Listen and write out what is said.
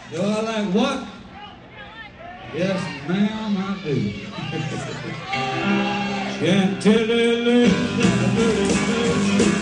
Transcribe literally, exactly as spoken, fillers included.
Do I like what? Yes, ma'am, I do. Can't tell it,